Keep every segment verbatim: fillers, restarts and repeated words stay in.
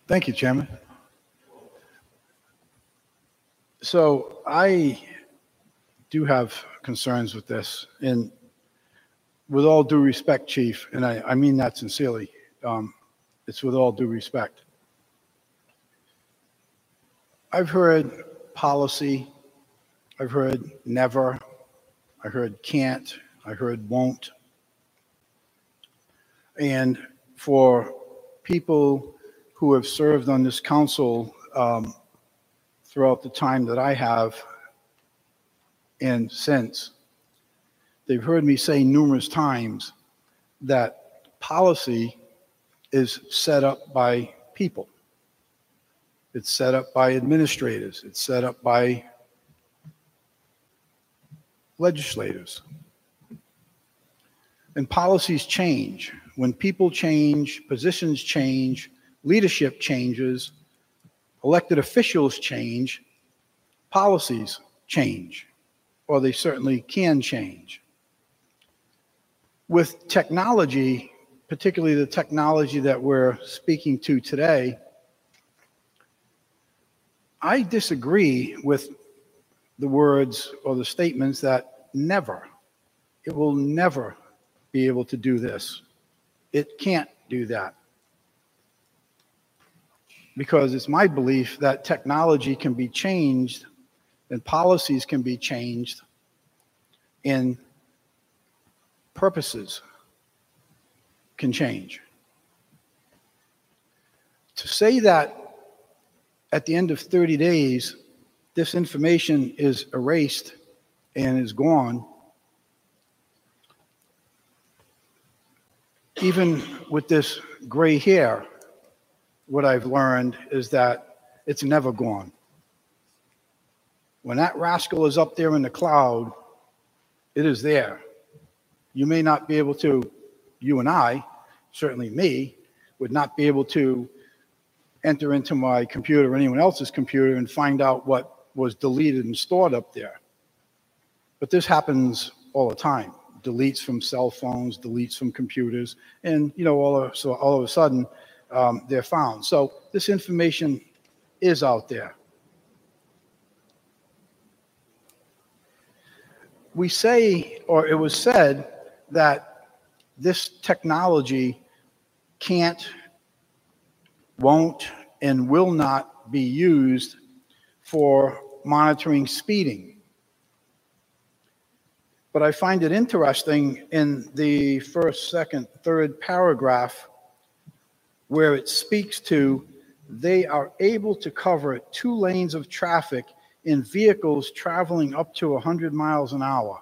Thank you, Chairman. So I do have concerns with this, and with all due respect, Chief, and I, I mean that sincerely, um, it's with all due respect. I've heard policy, I've heard never, I heard can't, I heard won't. And for people who have served on this council um, throughout the time that I have and since, they've heard me say numerous times that policy is set up by people. It's set up by administrators. It's set up by legislators. And policies change. When people change, positions change, leadership changes, elected officials change, policies change, or they certainly can change. With technology, particularly the technology that we're speaking to today, I disagree with the words or the statements that never, it will never be able to do this. It can't do that. Because it's my belief that technology can be changed and policies can be changed and purposes can change. To say that at the end of thirty days, this information is erased and is gone, even with this gray hair, what I've learned is that it's never gone. When that rascal is up there in the cloud, it is there. You may not be able to, you and I, certainly me, would not be able to enter into my computer or anyone else's computer and find out what was deleted and stored up there. But this happens all the time. Deletes from cell phones, deletes from computers, and you know, all of, so all of a sudden, um, they're found. So this information is out there. We say, or it was said, that this technology can't, won't, and will not be used for monitoring speeding. But I find it interesting in the first, second, third paragraph where it speaks to they are able to cover two lanes of traffic in vehicles traveling up to one hundred miles an hour.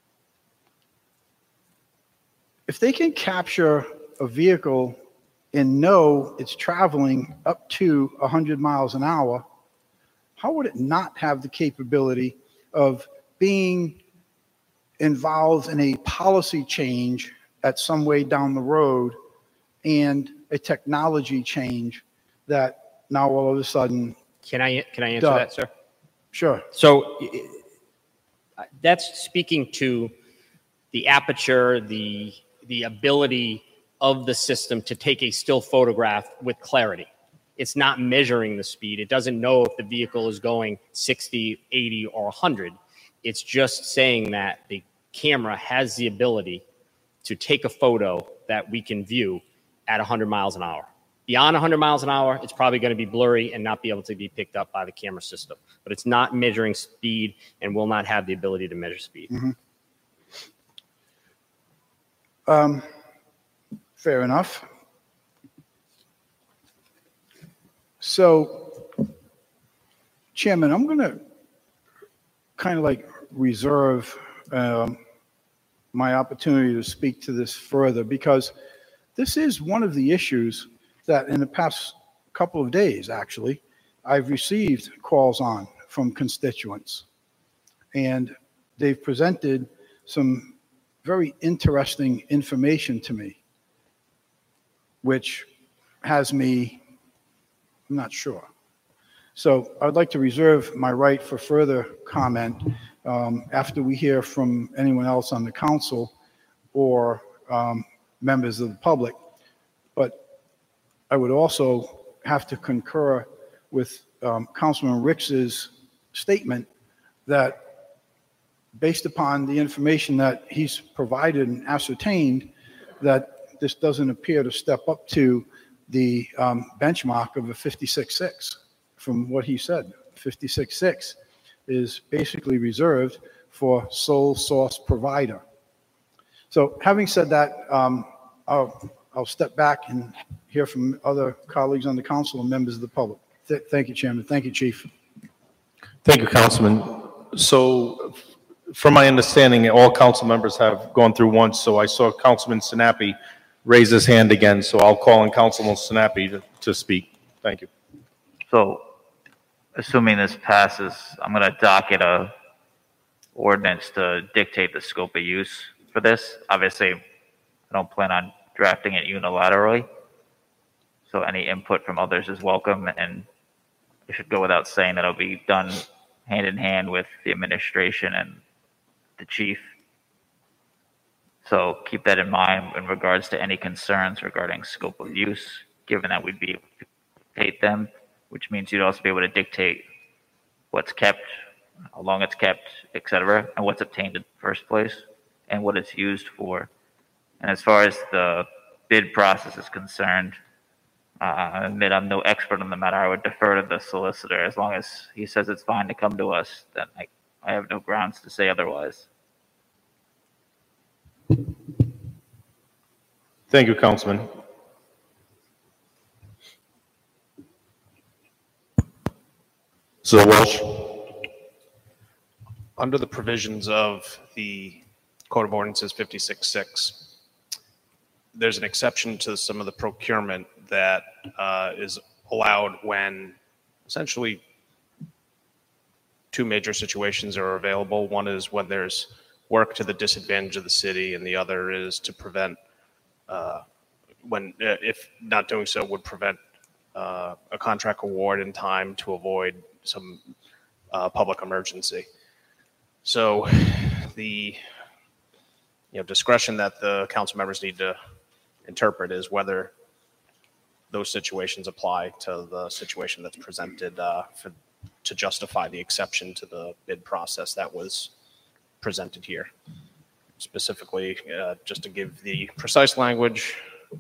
If they can capture a vehicle and know it's traveling up to one hundred miles an hour, how would it not have the capability of being involved in a policy change at some way down the road and a technology change that now all of a sudden... Can I, can I answer duh. that, sir? Sure. So that's speaking to the aperture, the, the ability of the system to take a still photograph with clarity. It's not measuring the speed. It doesn't know if the vehicle is going sixty, eighty, or one hundred. It's just saying that the camera has the ability to take a photo that we can view at one hundred miles an hour. Beyond one hundred miles an hour, it's probably going to be blurry and not be able to be picked up by the camera system. But it's not measuring speed and will not have the ability to measure speed. Mm-hmm. Um, fair enough. So, Chairman, I'm going to kind of like reserve um, my opportunity to speak to this further, because this is one of the issues that in the past couple of days, actually, I've received calls on from constituents. And they've presented some very interesting information to me, which has me, I'm not sure. So I'd like to reserve my right for further comment um, after we hear from anyone else on the council or um, members of the public. But I would also have to concur with um, Councilman Ricks's statement that based upon the information that he's provided and ascertained, that this doesn't appear to step up to the um, benchmark of a fifty-six six. From what he said, fifty-six six is basically reserved for sole source provider. So having said that, um, I'll, I'll step back and hear from other colleagues on the council and members of the public. Th- thank you, Chairman. Thank you, Chief. Thank you, Councilman. So, from my understanding, all council members have gone through once, so I saw Councilman Sinapi raise his hand again, so I'll call on Councilman Sinapi to, to speak. Thank you. So, assuming this passes, I'm going to docket a ordinance to dictate the scope of use for this. Obviously, I don't plan on drafting it unilaterally, so any input from others is welcome, and it should go without saying that it'll be done hand in hand with the administration and the chief. So keep that in mind in regards to any concerns regarding scope of use, given that we'd be able to dictate them, which means you'd also be able to dictate what's kept, how long it's kept, et cetera, and what's obtained in the first place, and what it's used for. And as far as the bid process is concerned, uh, I admit I'm no expert on the matter. I would defer to the solicitor. As long as he says it's fine to come to us, then I, I have no grounds to say otherwise. Thank you, Councilman. So Walsh. Under the provisions of the Code of Ordinances fifty-six six, there's an exception to some of the procurement that uh, is allowed when essentially two major situations are available. One is when there's work to the disadvantage of the city, and the other is to prevent, uh, when, uh, if not doing so, would prevent uh, a contract award in time to avoid some uh, public emergency. So the you know, discretion that the council members need to interpret is whether those situations apply to the situation that's presented uh, for, to justify the exception to the bid process that was presented here. Specifically, uh, just to give the precise language,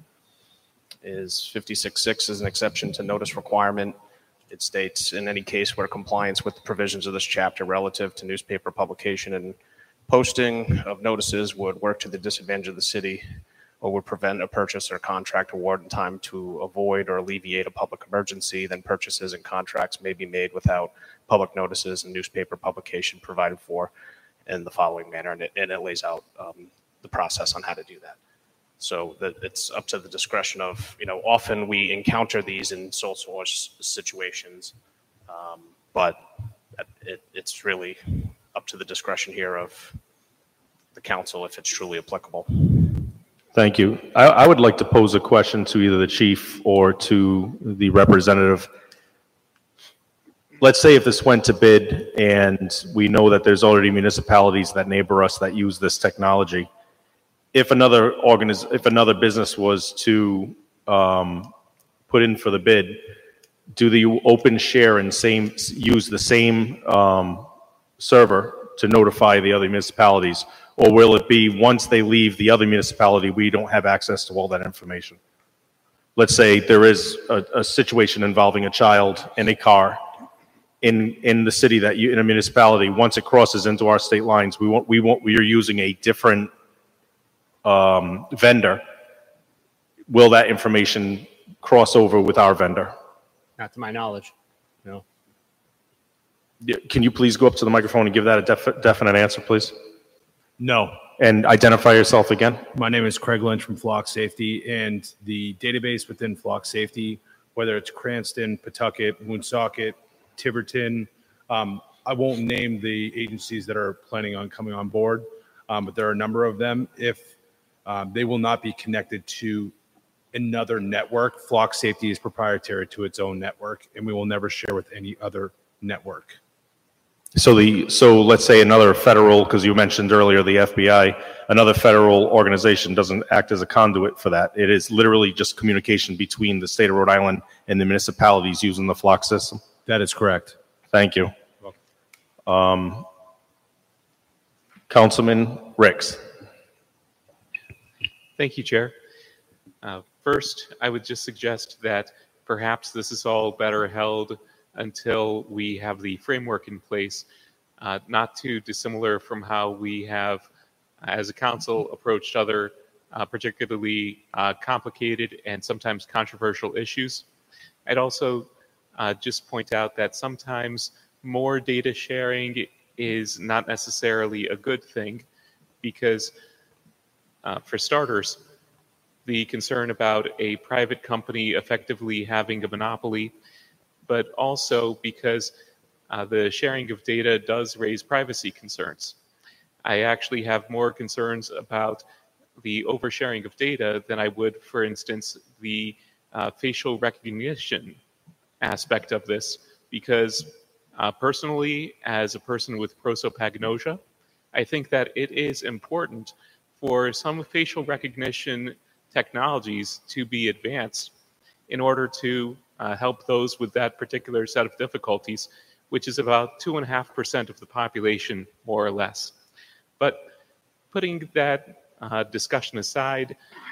is fifty-six six is an exception to notice requirement. It states, in any case where compliance with the provisions of this chapter relative to newspaper publication and posting of notices would work to the disadvantage of the city or would prevent a purchase or contract award in time to avoid or alleviate a public emergency, then purchases and contracts may be made without public notices and newspaper publication provided for in the following manner. And it, and it lays out um, the process on how to do that. So that it's up to the discretion of, you know, often we encounter these in sole source situations, um, but it, it's really up to the discretion here of the council if it's truly applicable. Thank you. I, I would like to pose a question to either the chief or to the representative. Let's say if this went to bid and we know that there's already municipalities that neighbor us that use this technology. If another organiz- if another business was to um, put in for the bid, do the open share and same use the same um, server to notify the other municipalities, or will it be once they leave the other municipality, we don't have access to all that information? Let's say there is a, a situation involving a child in a car in in the city that you in a municipality. Once it crosses into our state lines, we want we want we are using a different um, vendor. Will that information cross over with our vendor? Not to my knowledge, no. Yeah, can you please go up to the microphone and give that a def- definite answer, please? No. And identify yourself again. My name is Craig Lynch from Flock Safety, and the database within Flock Safety, whether it's Cranston, Pawtucket, Woonsocket, Tiverton, um, I won't name the agencies that are planning on coming on board, um, but there are a number of them. If um, they will not be connected to another network, Flock Safety is proprietary to its own network, and we will never share with any other network. So the, so let's say another federal, because you mentioned earlier the F B I, another federal organization doesn't act as a conduit for that. It is literally just communication between the state of Rhode Island and the municipalities using the Flock system. That is correct. Thank you. Um, Councilman Ricks. Thank you, Chair. Uh, first, I would just suggest that perhaps this is all better held until we have the framework in place, uh, not too dissimilar from how we have, as a council, approached other uh, particularly uh, complicated and sometimes controversial issues. I'd also uh, just point out that sometimes more data sharing is not necessarily a good thing because, uh, for starters, the concern about a private company effectively having a monopoly, but also because uh, the sharing of data does raise privacy concerns. I actually have more concerns about the oversharing of data than I would, for instance, the uh, facial recognition aspect of this, because uh, personally, as a person with prosopagnosia, I think that it is important for some facial recognition technologies to be advanced in order to uh, help those with that particular set of difficulties, which is about two and a half percent of the population, more or less. But putting that uh, discussion aside,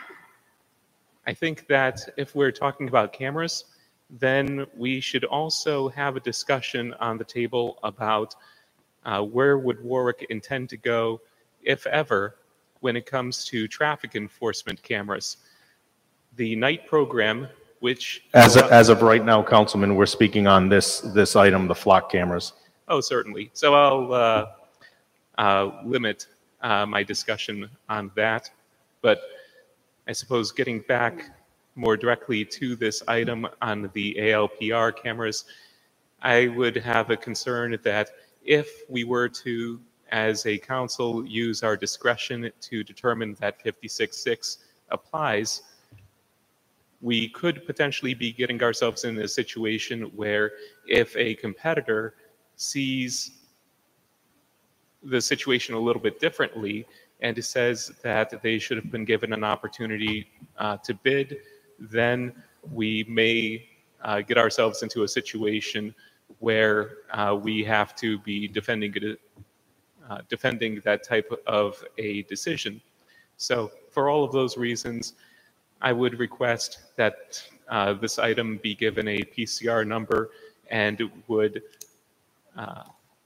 I think that if we're talking about cameras, then we should also have a discussion on the table about uh, where would Warwick intend to go, if ever, when it comes to traffic enforcement cameras. The night program, which... As, a, as of right now, Councilman, we're speaking on this, this item, the Flock cameras. Oh, certainly. So I'll uh, uh, limit uh, my discussion on that. But I suppose getting back more directly to this item on the A L P R cameras, I would have a concern that if we were to, as a council, use our discretion to determine that fifty-six six applies, we could potentially be getting ourselves in a situation where if a competitor sees the situation a little bit differently and says that they should have been given an opportunity uh, to bid, then we may uh, get ourselves into a situation where uh, we have to be defending it, uh, defending that type of a decision. So for all of those reasons, I would request that uh, this item be given a P C R number and would uh,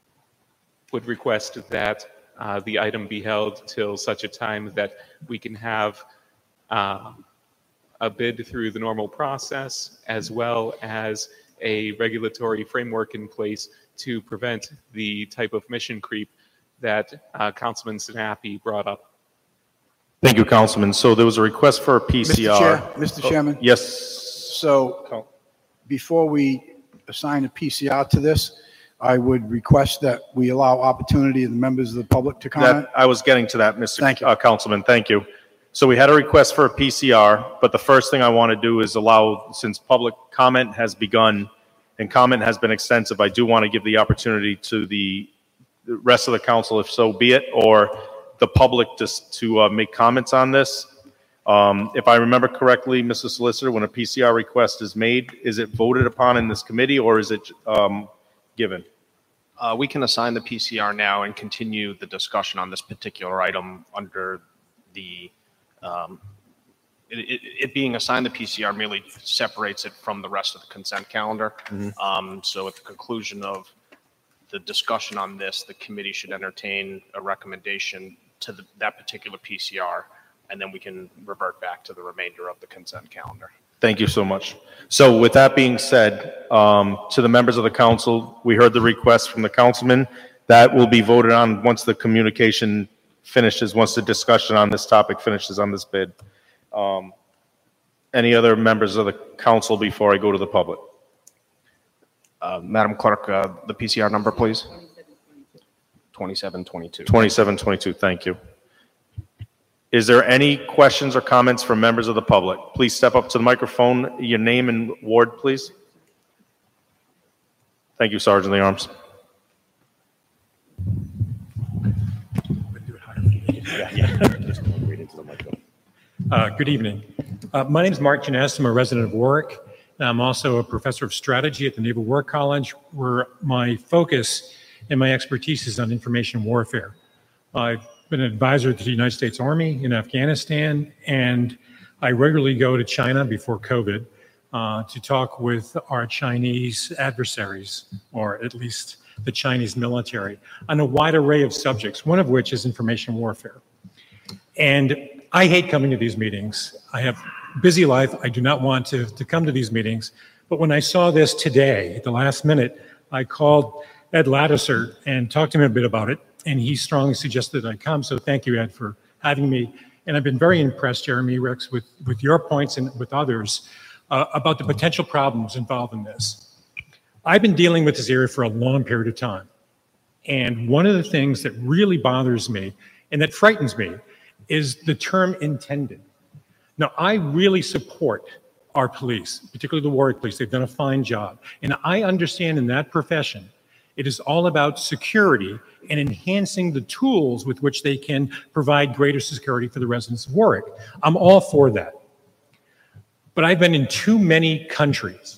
would request that uh, the item be held till such a time that we can have uh, a bid through the normal process, as well as a regulatory framework in place to prevent the type of mission creep that uh, Councilman Sinapi brought up. Thank you, Councilman. So there was a request for a P C R. Mister Chair, Mister Chairman? Oh, yes. So before we assign a P C R to this, I would request that we allow opportunity of the members of the public to comment. That, I was getting to that, Mister Thank you. Uh, Councilman. Thank you. So we had a request for a P C R, but the first thing I want to do is allow, since public comment has begun and comment has been extensive, I do want to give the opportunity to the rest of the council, if so be it, or the public just to uh, make comments on this. Um, if I remember correctly, Mister Solicitor, when a P C R request is made, is it voted upon in this committee or is it um, given? Uh, we can assign the P C R now and continue the discussion on this particular item under the, um, it, it, it being assigned the P C R merely separates it from the rest of the consent calendar. Mm-hmm. Um, so at the conclusion of the discussion on this, the committee should entertain a recommendation to the, that particular P C R, and then we can revert back to the remainder of the consent calendar. Thank you so much. So with that being said, um, to the members of the council, we heard the request from the councilman. That will be voted on once the communication finishes, once the discussion on this topic finishes on this bid. Um, any other members of the council before I go to the public? Uh, Madam Clerk, uh, the P C R number, please. twenty-seven twenty-two. twenty-seven twenty-two, thank you. Is there any questions or comments from members of the public? Please step up to the microphone. Your name and ward, please. Thank you, Sergeant of the Arms. into the microphone. Uh, good evening. Uh, my name is Mark Janess. I'm a resident of Warwick. I'm also a professor of strategy at the Naval War College, where my focus and my expertise is on information warfare. I've been an advisor to the United States Army in Afghanistan, and I regularly go to China before COVID uh, to talk with our Chinese adversaries, or at least the Chinese military, on a wide array of subjects, one of which is information warfare. And I hate coming to these meetings. I have a busy life. I do not want to, to come to these meetings. But when I saw this today, at the last minute, I called Ed Lattiser and talked to him a bit about it, and he strongly suggested I come. So thank you, Ed, for having me. And I've been very impressed, Jeremy Rex, with, with your points and with others uh, about the potential problems involved in this. I've been dealing with this area for a long period of time. And one of the things that really bothers me and that frightens me is the term intended. Now, I really support our police, particularly the Warwick Police. They've done a fine job. And I understand in that profession, it is all about security and enhancing the tools with which they can provide greater security for the residents of Warwick. I'm all for that. But I've been in too many countries,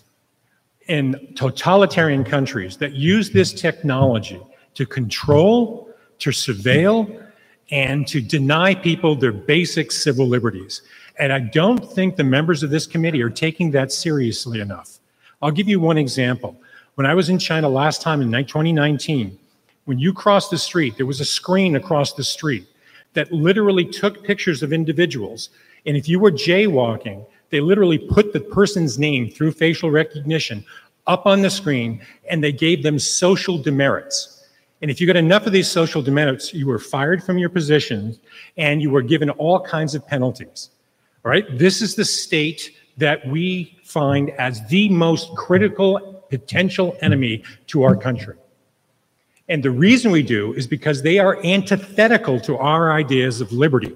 in totalitarian countries, that use this technology to control, to surveil, and to deny people their basic civil liberties. And I don't think the members of this committee are taking that seriously enough. I'll give you one example. When I was in China last time in twenty nineteen, when you crossed the street, there was a screen across the street that literally took pictures of individuals. And if you were jaywalking, they literally put the person's name through facial recognition up on the screen, and they gave them social demerits. And if you got enough of these social demerits, you were fired from your position and you were given all kinds of penalties. All right? This is the state that we find as the most critical potential enemy to our country. And the reason we do is because they are antithetical to our ideas of liberty.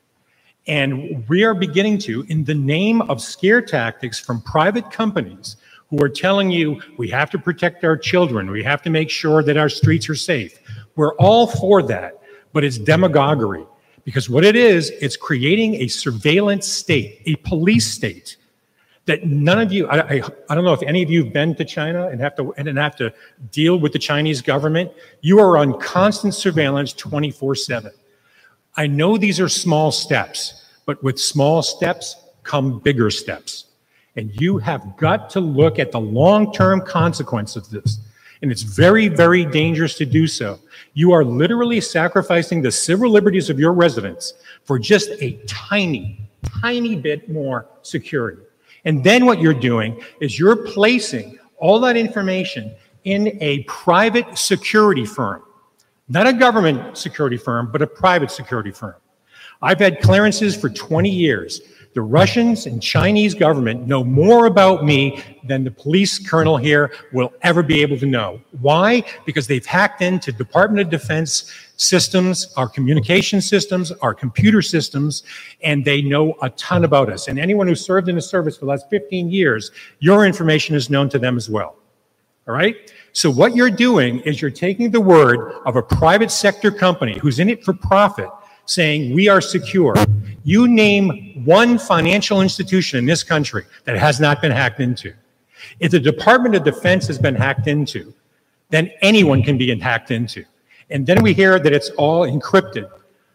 And we are beginning to, in the name of scare tactics from private companies who are telling you we have to protect our children, we have to make sure that our streets are safe. We're all for that, but it's demagoguery. Because what it is, it's creating a surveillance state, a police state, that none of you, I, I, I don't know if any of you have been to China and have to and have to deal with the Chinese government. You are on constant surveillance twenty-four seven. I know these are small steps, but with small steps come bigger steps. And you have got to look at the long-term consequence of this. And it's very, very dangerous to do so. You are literally sacrificing the civil liberties of your residents for just a tiny, tiny bit more security. And then what you're doing is you're placing all that information in a private security firm. Not a government security firm, but a private security firm. I've had clearances for twenty years. The Russians and Chinese government know more about me than the police colonel here will ever be able to know. Why? Because they've hacked into Department of Defense systems, our communication systems, our computer systems, and they know a ton about us. And anyone who served in the service for the last fifteen years, your information is known to them as well. All right? So what you're doing is you're taking the word of a private sector company who's in it for profit, saying we are secure. You name one financial institution in this country that has not been hacked into. If the Department of Defense has been hacked into, then anyone can be hacked into. And then we hear that it's all encrypted.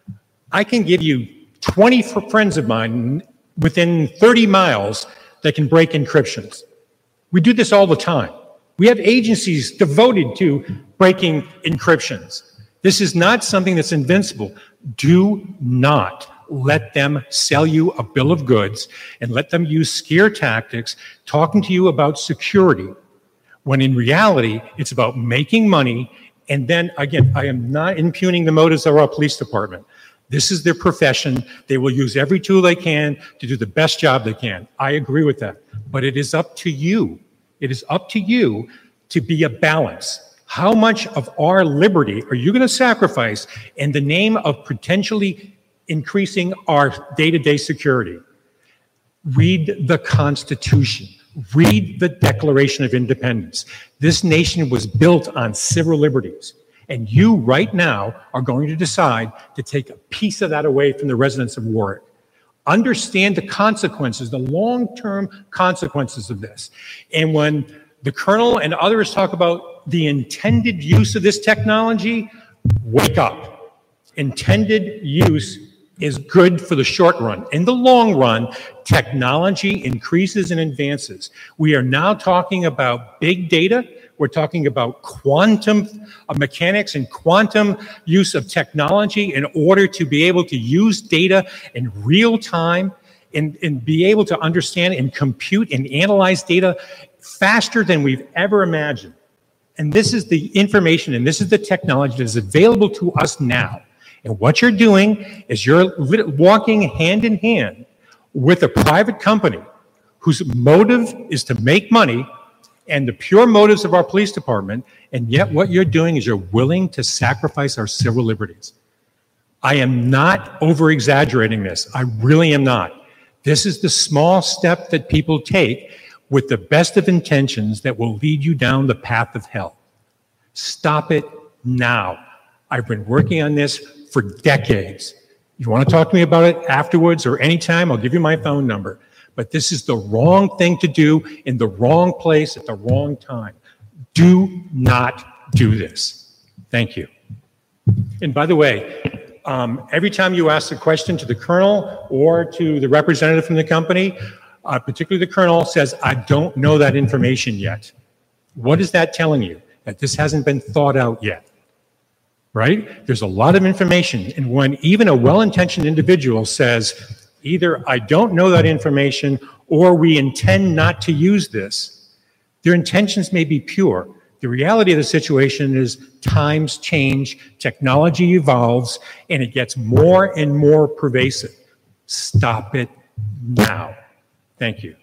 I can give you twenty friends of mine within thirty miles that can break encryptions. We do this all the time. We have agencies devoted to breaking encryptions. This is not something that's invincible. Do not let them sell you a bill of goods and let them use scare tactics talking to you about security, when in reality, it's about making money. And then, again, I am not impugning the motives of our police department. This is their profession. They will use every tool they can to do the best job they can. I agree with that. But it is up to you. It is up to you to be a balance. How much of our liberty are you going to sacrifice in the name of potentially increasing our day-to-day security? Read the Constitution. Read the Declaration of Independence. This nation was built on civil liberties. And you right now are going to decide to take a piece of that away from the residents of Warwick. Understand the consequences, the long-term consequences of this. And when the Colonel and others talk about the intended use of this technology, wake up. Intended use is good for the short run. In the long run, technology increases and advances. We are now talking about big data. We're talking about quantum mechanics and quantum use of technology in order to be able to use data in real time and, and be able to understand and compute and analyze data faster than we've ever imagined. And this is the information and this is the technology that is available to us now. And what you're doing is you're walking hand in hand with a private company whose motive is to make money and the pure motives of our police department, and yet what you're doing is you're willing to sacrifice our civil liberties. I am not over-exaggerating this. I really am not. This is the small step that people take with the best of intentions that will lead you down the path of hell. Stop it now. I've been working on this for decades. You want to talk to me about it afterwards or anytime, I'll give you my phone number. But this is the wrong thing to do in the wrong place at the wrong time. Do not do this. Thank you. And by the way, um, every time you ask a question to the Colonel or to the representative from the company, uh, particularly the Colonel says, I don't know that information yet. What is that telling you? That this hasn't been thought out yet. Right? There's a lot of information. And when even a well-intentioned individual says, either I don't know that information or we intend not to use this, their intentions may be pure. The reality of the situation is times change, technology evolves, and it gets more and more pervasive. Stop it now. Thank you.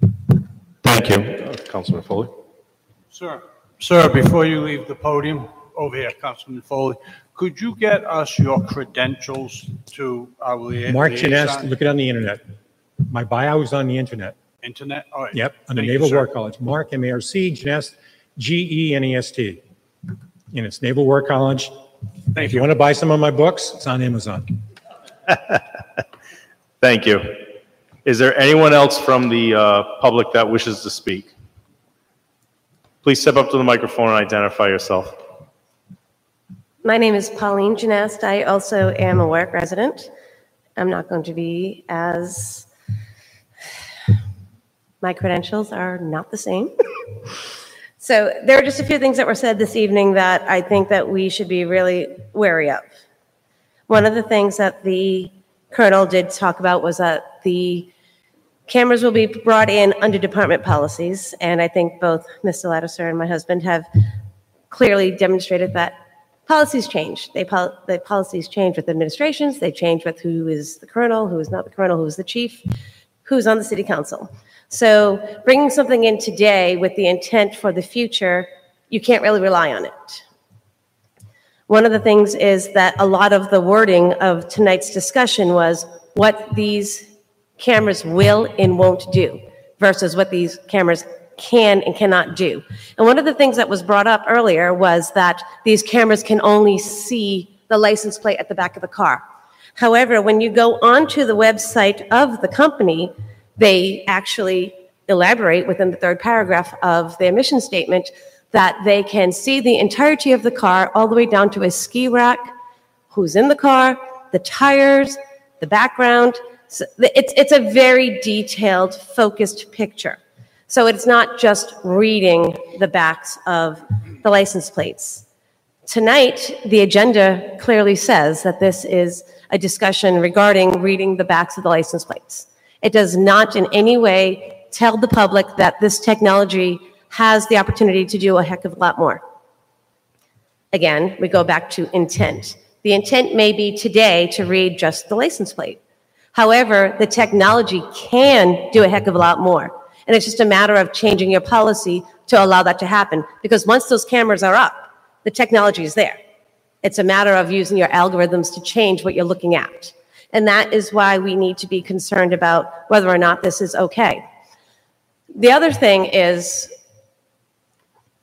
Thank you. Uh, Councilman Foley. Sir, sir, before you leave the podium, over here, Councilman Foley, could you get us your credentials to our lia- Mark liaison? Genest, look it on the internet. My bio is on the internet. Internet? All right. Yep, on the Thank you, Naval sir. War College. Mark, M A R C, Genest, G E N E S T. And it's Naval War College. Thank If you you. want to buy some of my books, it's on Amazon. Thank you. Is there anyone else from the uh, public that wishes to speak? Please step up to the microphone and identify yourself. My name is Pauline Genest. I also am a Warwick resident. I'm not going to be as, my credentials are not the same. So there are just a few things that were said this evening that I think that we should be really wary of. One of the things that the Colonel did talk about was that the cameras will be brought in under department policies, and I think both Mister Ladouceur and my husband have clearly demonstrated that policies change. They pol- the policies change with administrations. They change with who is the colonel, who is not the colonel, who is the chief, who's on the city council. So bringing something in today with the intent for the future, you can't really rely on it. One of the things is that a lot of the wording of tonight's discussion was what these cameras will and won't do versus what these cameras can and cannot do. And one of the things that was brought up earlier was that these cameras can only see the license plate at the back of the car. However, when you go onto the website of the company, they actually elaborate within the third paragraph of their mission statement that they can see the entirety of the car all the way down to a ski rack, who's in the car, the tires, the background. So it's, it's a very detailed, focused picture. So it's not just reading the backs of the license plates. Tonight, the agenda clearly says that this is a discussion regarding reading the backs of the license plates. It does not in any way tell the public that this technology has the opportunity to do a heck of a lot more. Again, we go back to intent. The intent may be today to read just the license plate. However, the technology can do a heck of a lot more. And it's just a matter of changing your policy to allow that to happen. Because once those cameras are up, the technology is there. It's a matter of using your algorithms to change what you're looking at. And that is why we need to be concerned about whether or not this is okay. The other thing is,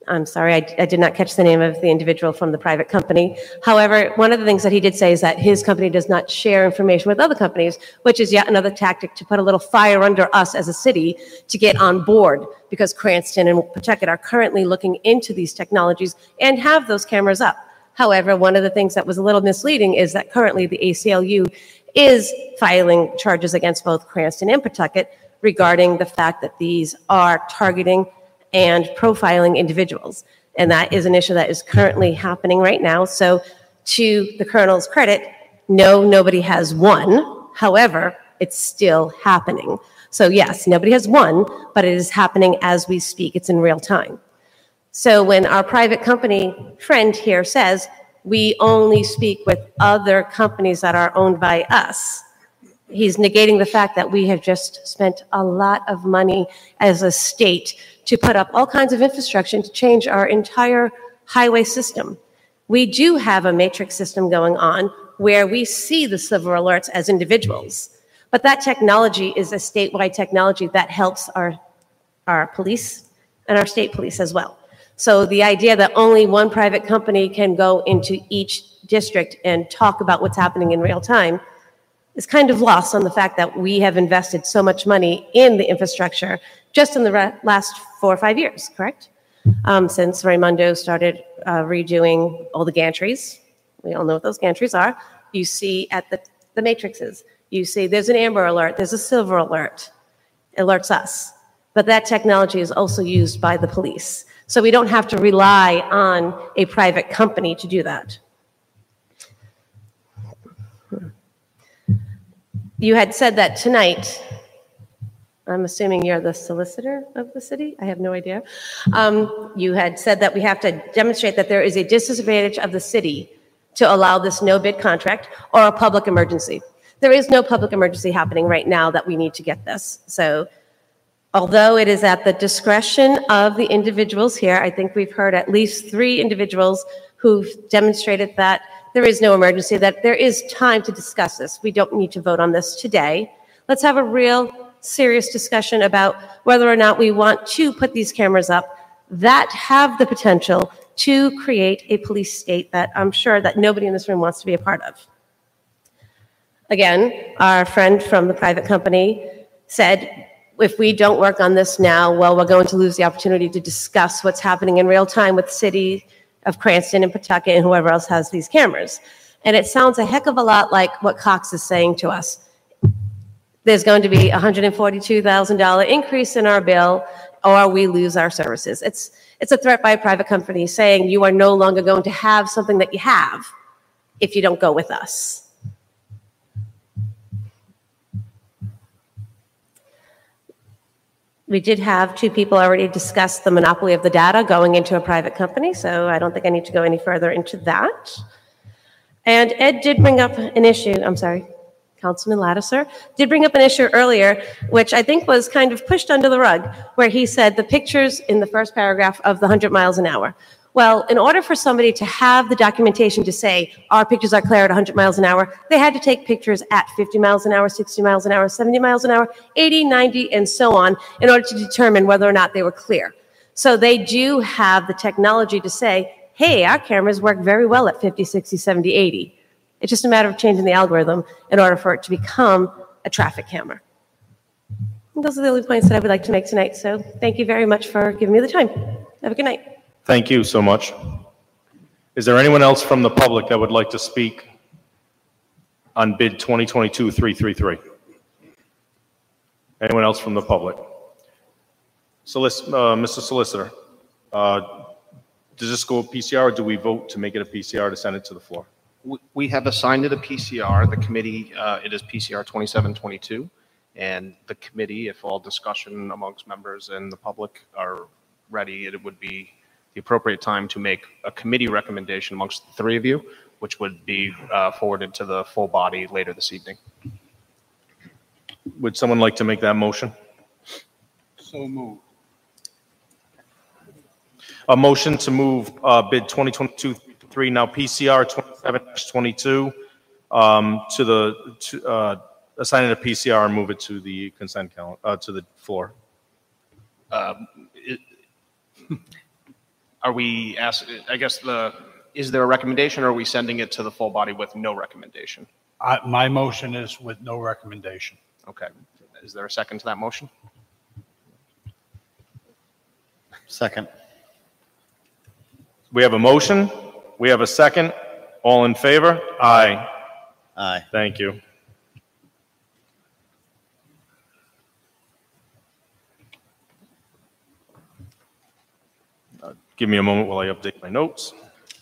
I'm sorry, I, I did not catch the name of the individual from the private company. However, one of the things that he did say is that his company does not share information with other companies, which is yet another tactic to put a little fire under us as a city to get on board, because Cranston and Pawtucket are currently looking into these technologies and have those cameras up. However, one of the things that was a little misleading is that currently the A C L U is filing charges against both Cranston and Pawtucket regarding the fact that these are targeting and profiling individuals. And that is an issue that is currently happening right now. So to the colonel's credit, no, nobody has won. However, it's still happening. So yes, nobody has won, but it is happening as we speak. It's in real time. So when our private company friend here says, we only speak with other companies that are owned by us, he's negating the fact that we have just spent a lot of money as a state to put up all kinds of infrastructure to change our entire highway system. We do have a matrix system going on where we see the silver alerts as individuals, but that technology is a statewide technology that helps our, our police and our state police as well. So the idea that only one private company can go into each district and talk about what's happening in real time is kind of lost on the fact that we have invested so much money in the infrastructure just in the last four or five years, correct? Um, since Raimondo started uh, redoing all the gantries. We all know what those gantries are. You see at the, the matrices, you see there's an amber alert, there's a silver alert. It alerts us. But that technology is also used by the police. So we don't have to rely on a private company to do that. You had said that tonight, I'm assuming you're the solicitor of the city? I have no idea. Um, you had said that we have to demonstrate that there is a disadvantage of the city to allow this no-bid contract or a public emergency. There is no public emergency happening right now that we need to get this. So although it is at the discretion of the individuals here, I think we've heard at least three individuals who've demonstrated that there is no emergency, that there is time to discuss this. We don't need to vote on this today. Let's have a real serious discussion about whether or not we want to put these cameras up that have the potential to create a police state that I'm sure that nobody in this room wants to be a part of. Again, our friend from the private company said, if we don't work on this now, well, we're going to lose the opportunity to discuss what's happening in real time with the city of Cranston and Pawtucket and whoever else has these cameras. And it sounds a heck of a lot like what Cox is saying to us. There's going to be a one hundred forty-two thousand dollars increase in our bill, or we lose our services. It's, it's a threat by a private company saying you are no longer going to have something that you have if you don't go with us. We did have two people already discuss the monopoly of the data going into a private company, so I don't think I need to go any further into that. And Ed did bring up an issue, I'm sorry, Councilman Lattiser, did bring up an issue earlier, which I think was kind of pushed under the rug, where he said the pictures in the first paragraph of the one hundred miles an hour. Well, in order for somebody to have the documentation to say our pictures are clear at one hundred miles an hour, they had to take pictures at fifty miles an hour, sixty miles an hour, seventy miles an hour, eighty, ninety, and so on in order to determine whether or not they were clear. So they do have the technology to say, hey, our cameras work very well at fifty, sixty, seventy, eighty. It's just a matter of changing the algorithm in order for it to become a traffic camera. And those are the only points that I would like to make tonight. So thank you very much for giving me the time. Have a good night. Thank you so much. Is there anyone else from the public that would like to speak on bid twenty twenty-two dash three thirty-three? Anyone else from the public? Solic- uh, Mister Solicitor, uh, does this go P C R, or do we vote to make it a P C R to send it to the floor? We- We have assigned it a P C R. The committee, uh, it is P C R twenty-seven twenty-two. And the committee, if all discussion amongst members and the public are ready, it would be the appropriate time to make a committee recommendation amongst the three of you, which would be uh, forwarded to the full body later this evening. Would someone like to make that motion? So moved. A motion to move uh, bid twenty twenty-two dash three, now P C R twenty-seven dash twenty-two, um, to the, to, uh, assign it a P C R and move it to the consent calendar, uh, to the floor. Um, it- are we ask, I guess the, is there a recommendation or are we sending it to the full body with no recommendation? I, my motion is with no recommendation. Okay. Is there a second to that motion? Second. We have a motion. We have a second. All in favor? Aye. Aye. Thank you. Uh, Give me a moment while I update my notes.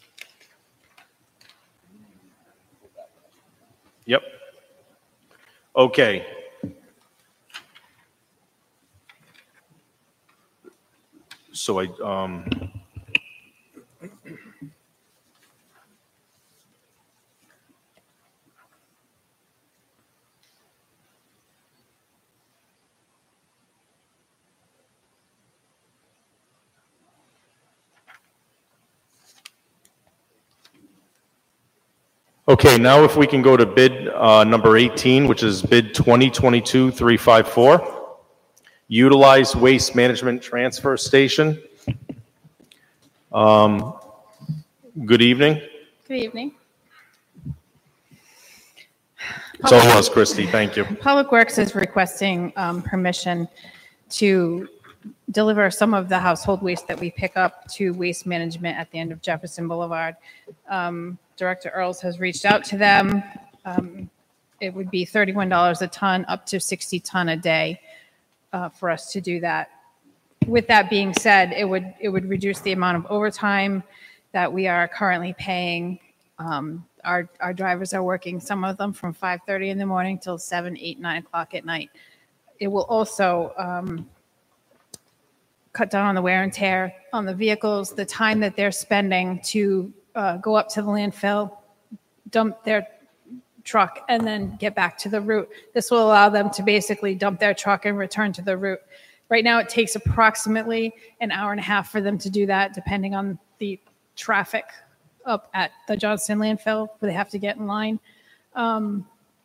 Yep. Okay. So I, um, okay, now if we can go to bid uh, number eighteen, which is bid twenty twenty-two three fifty-four. Utilize Waste Management Transfer Station. Um, good evening. Good evening. It's all us, Christy. Thank you. Public Works is requesting um, permission to deliver some of the household waste that we pick up to Waste Management at the end of Jefferson Boulevard. Um, Director Earls has reached out to them. Um, it would be thirty-one dollars a ton, up to sixty ton a day uh, for us to do that. With that being said, it would it would reduce the amount of overtime that we are currently paying. Um, our our drivers are working, some of them from five thirty in the morning till seven, eight, nine o'clock at night. It will also um, cut down on the wear and tear on the vehicles, the time that they're spending to uh, go up to the landfill, dump their truck, and then get back to the route. This will allow them to basically dump their truck and return to the route. Right now, it takes approximately an hour and a half for them to do that, depending on the traffic up at the Johnston landfill, where they have to get in line. Um,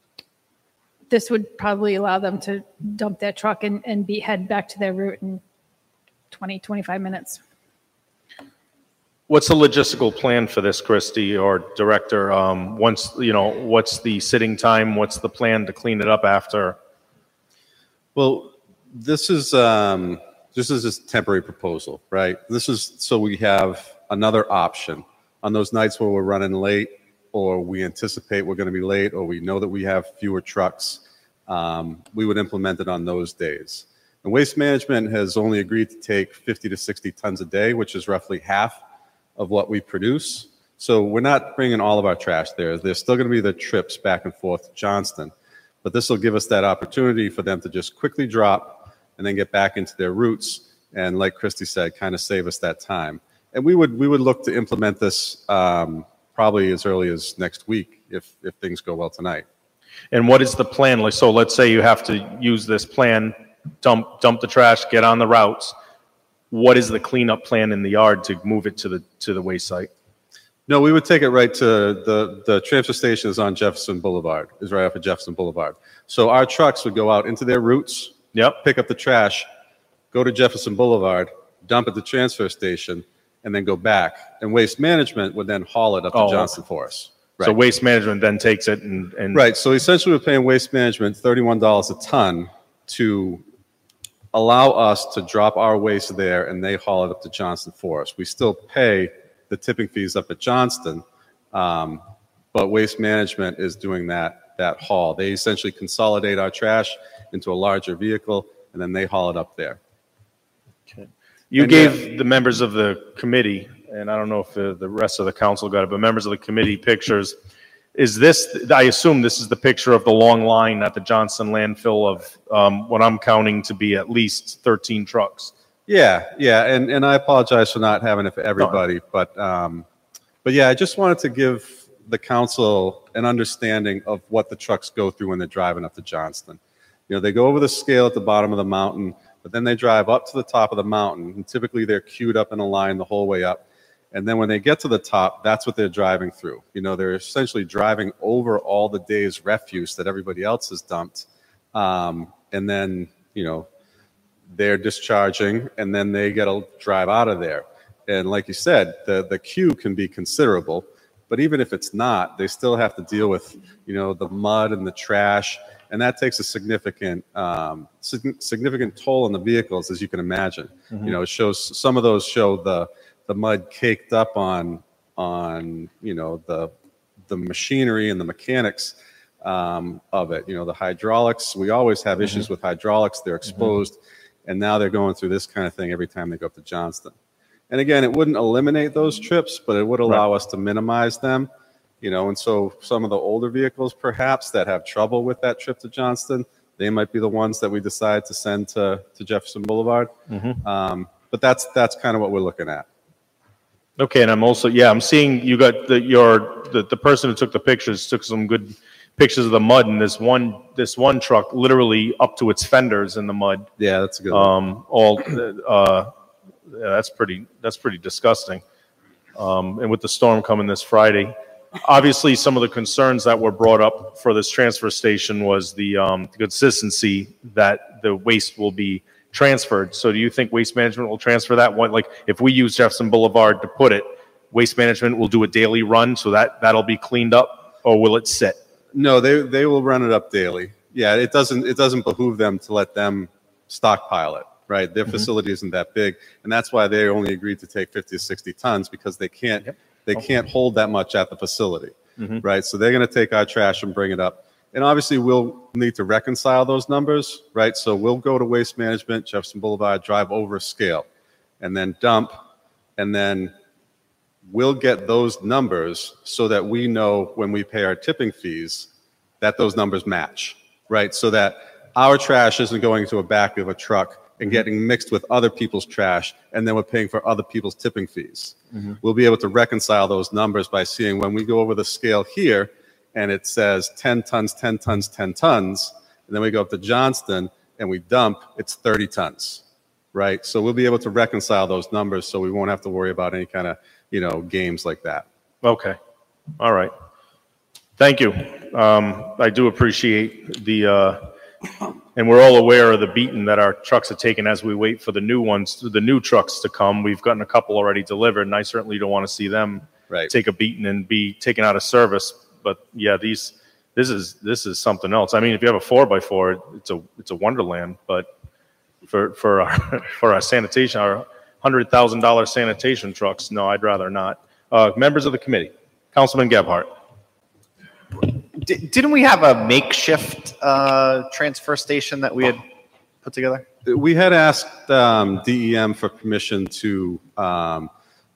this would probably allow them to dump their truck and, and be head back to their route in twenty, twenty-five minutes. What's the logistical plan for this, Christy or Director? Um, once, you know, what's the sitting time? What's the plan to clean it up after? Well, this is um, this is a temporary proposal, right? This is so we have another option on those nights where we're running late, or we anticipate we're going to be late, or we know that we have fewer trucks. Um, we would implement it on those days. And Waste Management has only agreed to take fifty to sixty tons a day, which is roughly half of what we produce. So we're not bringing all of our trash there. There's still going to be the trips back and forth to Johnston, but this will give us that opportunity for them to just quickly drop and then get back into their routes. And like Christy said, kind of save us that time. And we would we would look to implement this um, probably as early as next week if if things go well tonight. And what is the plan? Like, so let's say you have to use this plan, dump dump the trash, get on the routes. What is the cleanup plan in the yard to move it to the to the waste site? No, we would take it right to the the transfer station is on Jefferson Boulevard, is right off of Jefferson Boulevard. So our trucks would go out into their routes, yep, pick up the trash, go to Jefferson Boulevard, dump at the transfer station, and then go back. And Waste Management would then haul it up to Oh, Johnston for us. So Waste Management then takes it and, and Right. So essentially, we're paying Waste Management thirty-one dollars a ton to allow us to drop our waste there, and they haul it up to Johnston for us. We still pay the tipping fees up at Johnston, um, but Waste Management is doing that that haul. They essentially consolidate our trash into a larger vehicle, and then they haul it up there. Okay. You And, gave uh, the members of the committee, and I don't know if the, the rest of the council got it, but members of the committee pictures. Is this, I assume this is the picture of the long line at the Johnston landfill of um, what I'm counting to be at least thirteen trucks. Yeah, yeah, and, and I apologize for not having it for everybody, but um, but yeah, I just wanted to give the council an understanding of what the trucks go through when they're driving up to Johnston. You know, they go over the scale at the bottom of the mountain, but then they drive up to the top of the mountain, and typically they're queued up in a line the whole way up. And then when they get to the top, that's what they're driving through. You know, they're essentially driving over all the day's refuse that everybody else has dumped. Um, and then, you know, they're discharging, and then they get to drive out of there. And like you said, the, the queue can be considerable, but even if it's not, they still have to deal with, you know, the mud and the trash, and that takes a significant, um, sig- significant toll on the vehicles, as you can imagine. Mhm. You know, it shows, some of those show the, the mud caked up on, on, you know, the, the machinery and the mechanics um, of it. You know, the hydraulics, we always have issues with hydraulics. They're exposed, and now they're going through this kind of thing every time they go up to Johnston. And again, it wouldn't eliminate those trips, but it would allow us to minimize them. You know, and so some of the older vehicles, perhaps, that have trouble with that trip to Johnston, they might be the ones that we decide to send to, to Jefferson Boulevard. Mhm. Um, but that's that's kind of what we're looking at. Okay, and I'm also, yeah, I'm seeing you got the, your, the, the person who took the pictures took some good pictures of the mud, and this one, this one truck literally up to its fenders in the mud. Yeah, that's a good one. Um, all, uh, yeah, that's pretty, that's pretty disgusting. Um, and with the storm coming this Friday, obviously some of the concerns that were brought up for this transfer station was the, um, consistency that the waste will be transferred. So do you think Waste Management will transfer that one? Like if we use Jefferson Boulevard to put it, Waste Management will do a daily run, so that, that'll be cleaned up, or will it sit? No, they they will run it up daily. Yeah, it doesn't it doesn't behoove them to let them stockpile it, right? Their Mhm. facility isn't that big, and that's why they only agreed to take fifty to sixty tons, because they can't they can't hold that much at the facility, Mhm. right? So they're going to take our trash and bring it up, and obviously we'll need to reconcile those numbers, right? So we'll go to Waste Management, Jefferson Boulevard, drive over a scale, and then dump, and then we'll get those numbers so that we know when we pay our tipping fees that those numbers match, right? So that our trash isn't going to a back of a truck and getting mixed with other people's trash, and then we're paying for other people's tipping fees. Mhm. We'll be able to reconcile those numbers by seeing when we go over the scale here and it says ten tons, ten tons, ten tons, and then we go up to Johnston and we dump, it's thirty tons, right? So we'll be able to reconcile those numbers so we won't have to worry about any kind of, you know, games like that. Okay. All right. Thank you. Um, I do appreciate the, uh, and we're all aware of the beating that our trucks are taking as we wait for the new ones, the new trucks to come. We've gotten a couple already delivered, and I certainly don't want to see them right. take a beating and be taken out of service. But yeah, these, this is, this is something else. I mean, if you have a four by four, it's a, it's a wonderland, but for, for our, for our sanitation, our hundred thousand dollar sanitation trucks, no, I'd rather not. Uh, members of the committee, Councilman Gebhardt. D- Didn't we have a makeshift uh, transfer station that we had put together? We had asked um, D E M for permission to um,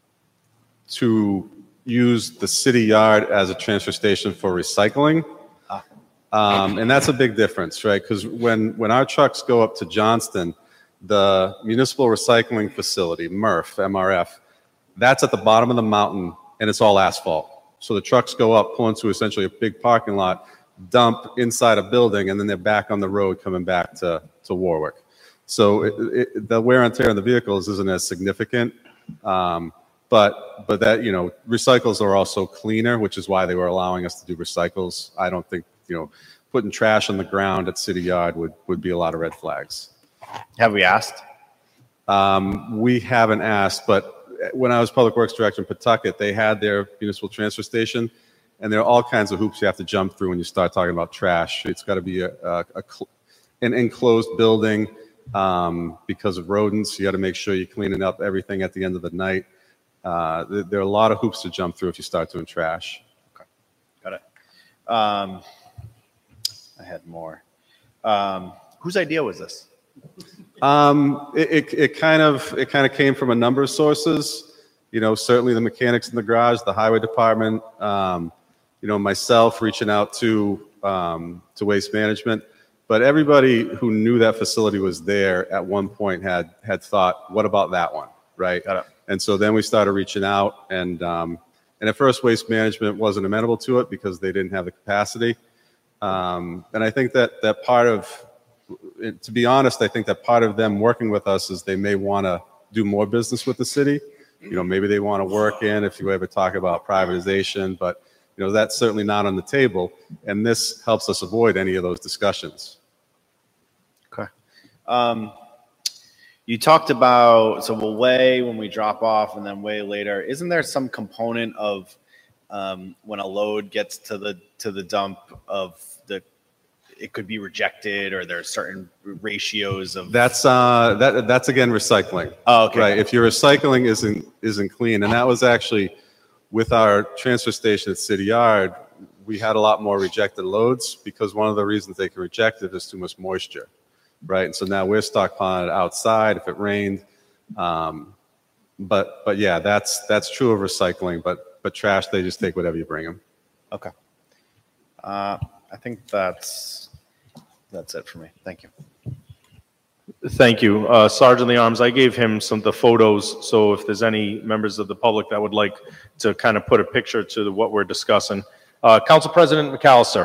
to use the city yard as a transfer station for recycling. Um, and that's a big difference, right? Because when, when our trucks go up to Johnston, the municipal recycling facility, M R F, M R F, that's at the bottom of the mountain, and it's all asphalt. So the trucks go up, pull into essentially a big parking lot, dump inside a building, and then they're back on the road coming back to, to Warwick. So it, it, the wear and tear on the vehicles isn't as significant. Um, but, but that, you know, recycles are also cleaner, which is why they were allowing us to do recycles. I don't think, you know, putting trash on the ground at City Yard would, would be a lot of red flags. Have we asked? Um, we haven't asked, but when I was Public Works Director in Pawtucket, they had their municipal transfer station, and there are all kinds of hoops you have to jump through when you start talking about trash. It's got to be a, a, a cl- an enclosed building um, because of rodents. You got to make sure you're cleaning up everything at the end of the night. Uh, there, there are a lot of hoops to jump through if you start doing trash. Okay, got it. Um, I had more. Um, whose idea was this? Um, it, it, it kind of it kind of came from a number of sources. You know, certainly the mechanics in the garage, the highway department. Um, you know, myself reaching out to um, to Waste Management, but everybody who knew that facility was there at one point had had thought, what about that one, right? And so then we started reaching out, and um, and at first Waste Management wasn't amenable to it because they didn't have the capacity. Um, and I think that that part of to be honest, I think that part of them working with us is they may want to do more business with the city. You know, maybe they want to work in if you ever talk about privatization, but, you know, that's certainly not on the table. And this helps us avoid any of those discussions. Okay. Um, You talked about, so we'll weigh when we drop off and then weigh later. Isn't there some component of um, when a load gets to the to the dump of the, it could be rejected, or there are certain ratios of That's uh, that that's again recycling. Oh, okay. Right. If your recycling isn't isn't clean, and that was actually with our transfer station at City Yard, we had a lot more rejected loads because one of the reasons they can reject it is too much moisture. Right. And so now we're stockpiling it outside if it rained. Um, but but yeah, that's that's true of recycling. But but trash, they just take whatever you bring them. Okay. Uh, I think that's that's it for me. Thank you. Thank you. Uh, Sergeant Learms, I gave him some of the photos, so if there's any members of the public that would like to kind of put a picture to what we're discussing. Uh, Council President McAllister.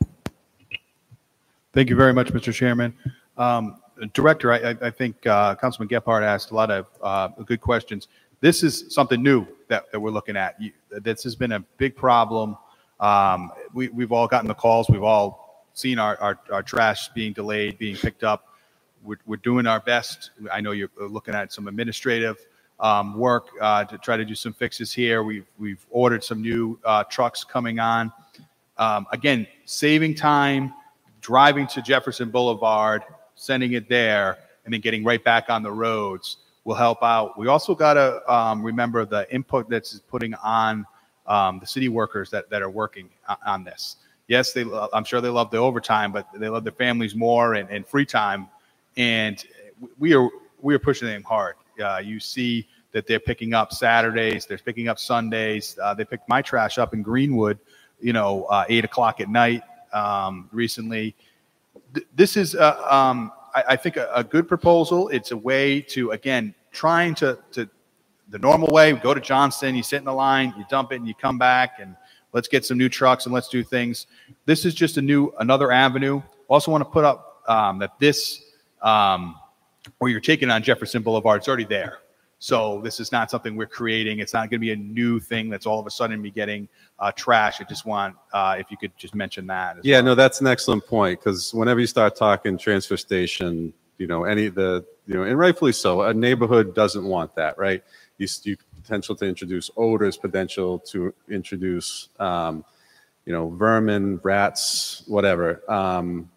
Thank you very much, Mister Chairman. Um, Director, I, I think uh, Councilman Gephardt asked a lot of uh, good questions. This is something new that, that we're looking at. You, this has been a big problem. Um, we, we've all gotten the calls. We've all seen our, our, our trash being delayed, being picked up. We're, we're doing our best. I know you're looking at some administrative um, work uh, to try to do some fixes here. We've, we've ordered some new uh, trucks coming on. Um, again, saving time, driving to Jefferson Boulevard, sending it there, and then getting right back on the roads will help out. We also got to um, remember the input that's putting on um, the city workers that, that are working on this. Yes, they. I'm sure they love the overtime, but they love their families more and, and free time. And we are we are pushing them hard. Uh, you see that they're picking up Saturdays, they're picking up Sundays. Uh, they picked my trash up in Greenwood, you know, uh, eight o'clock at night um, recently. Th- this is, uh, um, I, I think, a, a good proposal. It's a way to, again, trying to, to the normal way. Go to Johnston, you sit in the line, you dump it, and you come back, and let's get some new trucks and let's do things. This is just a new, another avenue. Also want to put up um, that this, um, where you're taking on Jefferson Boulevard, it's already there. So this is not something we're creating. It's not going to be a new thing that's all of a sudden be getting uh, trash. I just want, uh, if you could just mention that. As Yeah, well. no, that's an excellent point, because whenever you start talking transfer station, you know, any the, you know, and rightfully so, a neighborhood doesn't want that, right? You, you potential to introduce odors, potential to introduce, um, you know, vermin, rats, whatever. Um,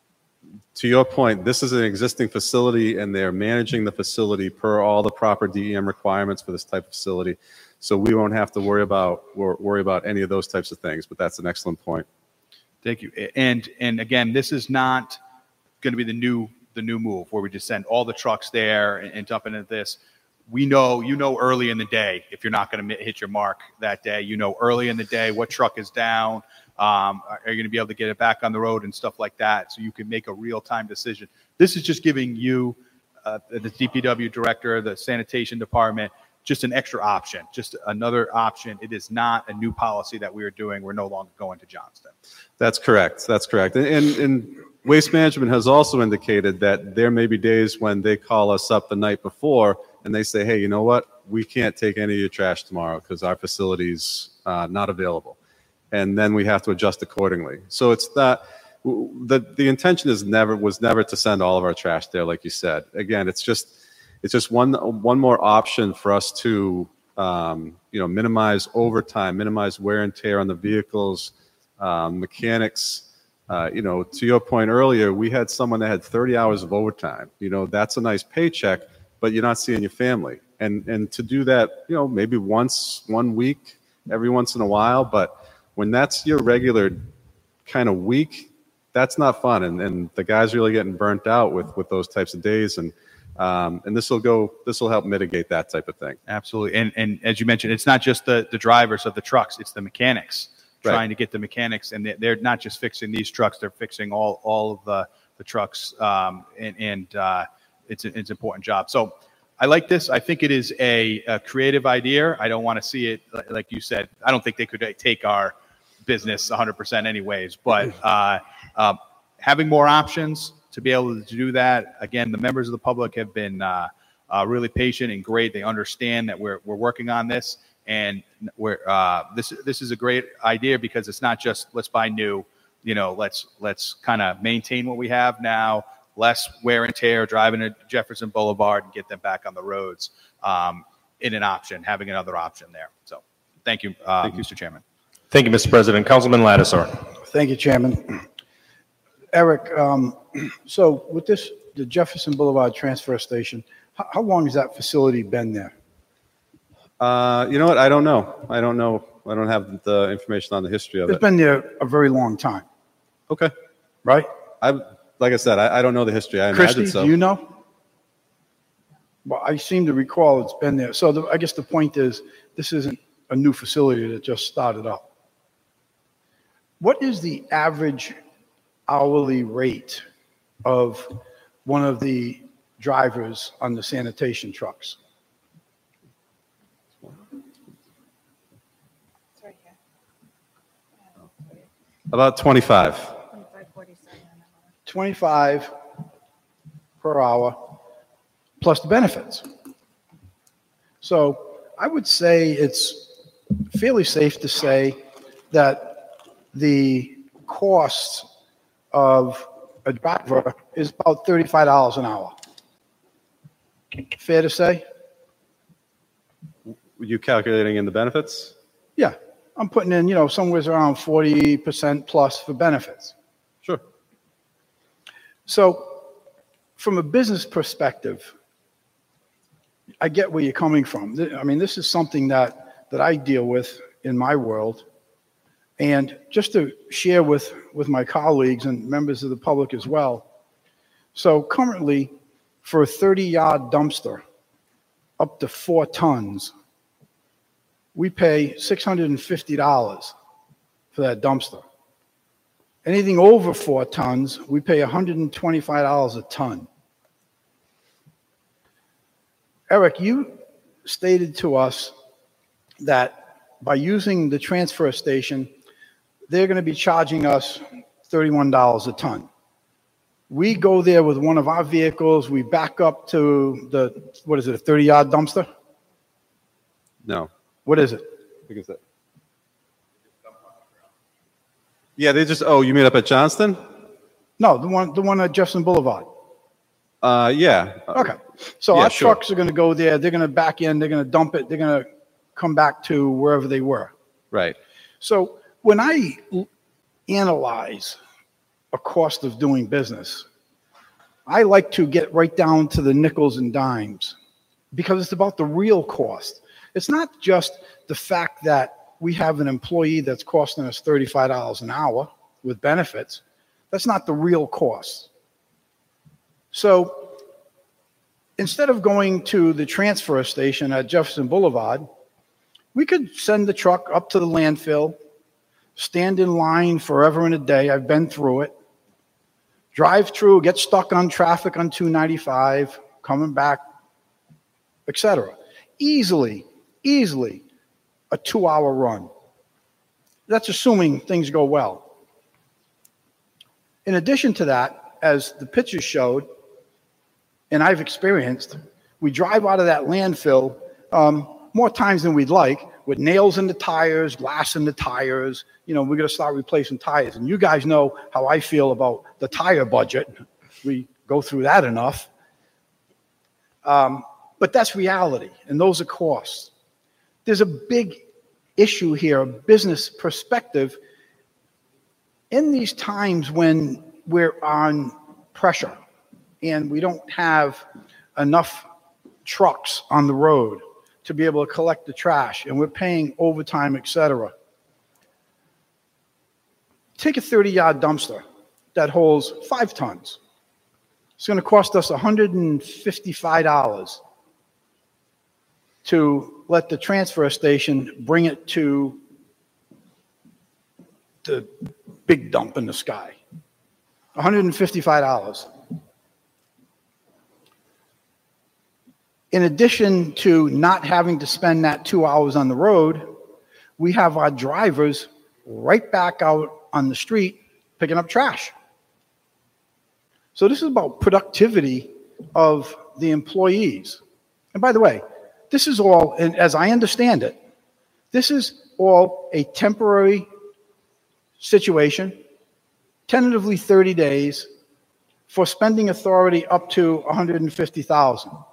to your point, this is an existing facility, and they're managing the facility per all the proper D E M requirements for this type of facility. So we won't have to worry about wor- worry about any of those types of things. But that's an excellent point. Thank you. And and again, this is not going to be the new the new move where we just send all the trucks there and, and dump into this. We know, you know, early in the day, if you're not going to hit your mark that day, you know, early in the day, what truck is down, um, are you going to be able to get it back on the road and stuff like that. So you can make a real time decision. This is just giving you, uh, the D P W director, the sanitation department, just an extra option, just another option. It is not a new policy that we are doing. We're no longer going to Johnston. That's correct. That's correct. And, and, and Waste Management has also indicated that there may be days when they call us up the night before and they say, hey, you know what? We can't take any of your trash tomorrow because our facility's uh, not available. And then we have to adjust accordingly. So it's that the the intention is never was never to send all of our trash there, like you said. Again, it's just it's just one one more option for us to um, you know minimize overtime, minimize wear and tear on the vehicles, um, mechanics. Uh, you know, to your point earlier, we had someone that had thirty hours of overtime. You know, that's a nice paycheck, but you're not seeing your family. And and to do that, you know, maybe once one week, every once in a while, but when that's your regular kind of week, that's not fun. And, and the guys really getting burnt out with, with those types of days. And um, and this will go, this will help mitigate that type of thing. Absolutely. And and as you mentioned, it's not just the, the drivers of the trucks, it's the mechanics Right. trying to get the mechanics. And they're, they're not just fixing these trucks, they're fixing all, all of the, the trucks. Um, and and uh, it's, a, it's an important job. So I like this. I think it is a, a creative idea. I don't want to see it, like you said, I don't think they could take our business one hundred percent anyways, but uh, uh, having more options to be able to do that. Again, the members of the public have been uh, uh, really patient and great. They understand that we're we're working on this, and we're uh, this this is a great idea because it's not just let's buy new. You know, let's let's kind of maintain what we have now, less wear and tear driving to Jefferson Boulevard and get them back on the roads um, in an option, having another option there. So thank you, uh, thank you, Mister Chairman. Thank you, Mister President. Councilman Lattiser. Thank you, Chairman. Eric, um, so with this, the Jefferson Boulevard Transfer Station, how, how long has that facility been there? Uh, you know what? I don't know. I don't know. I don't have the information on the history of It's it. been there a very long time. Okay. Right? I like I said, I, I don't know the history. I Christie, imagine so. do you know? Well, I seem to recall it's been there. So the, I guess the point is, this isn't a new facility that just started up. What is the average hourly rate of one of the drivers on the sanitation trucks? About twenty-five. twenty-five per hour plus the benefits. So I would say it's fairly safe to say that the cost of a driver is about thirty-five dollars an hour. Fair to say? Were you calculating in the benefits? Yeah, I'm putting in, you know, somewhere around forty percent plus for benefits. Sure. So from a business perspective, I get where you're coming from. Th- I mean, this is something that, that I deal with in my world. And just to share with, with my colleagues and members of the public as well. So currently, for a thirty-yard dumpster, up to four tons, we pay six hundred fifty dollars for that dumpster. Anything over four tons, we pay one hundred twenty-five dollars a ton. Eric, you stated to us that by using the transfer station, they're going to be charging us thirty-one dollars a ton. We go there with one of our vehicles, we back up to the, what is it, a thirty-yard dumpster? No. What is it? What is that? Yeah, they just, oh, you meet up at Johnston? No, the one, the one at Jefferson Boulevard. Uh, yeah. Okay. So Yeah, our sure. trucks are going to go there, they're going to back in, they're going to dump it, they're going to come back to wherever they were. Right. So when I l- analyze a cost of doing business, I like to get right down to the nickels and dimes because it's about the real cost. It's not just the fact that we have an employee that's costing us thirty-five dollars an hour with benefits. That's not the real cost. So instead of going to the transfer station at Jefferson Boulevard, we could send the truck up to the landfill, stand in line forever and a day. I've been through it. Drive through, get stuck on traffic on two ninety-five, coming back, et cetera. Easily, easily a two-hour run. That's assuming things go well. In addition to that, as the pictures showed, and I've experienced, we drive out of that landfill um, more times than we'd like, with nails in the tires, glass in the tires. You know, we're going to start replacing tires. And you guys know how I feel about the tire budget. We go through that enough. Um, but that's reality, and those are costs. There's a big issue here, a business perspective. In these times when we're on pressure and we don't have enough trucks on the road to be able to collect the trash, and we're paying overtime, et cetera. Take a thirty-yard dumpster that holds five tons. It's going to cost us one hundred fifty-five dollars to let the transfer station bring it to the big dump in the sky. one hundred fifty-five dollars. In addition to not having to spend that two hours on the road, we have our drivers right back out on the street picking up trash. So this is about productivity of the employees. And by the way, this is all, and as I understand it, this is all a temporary situation, tentatively thirty days, for spending authority up to one hundred fifty thousand dollars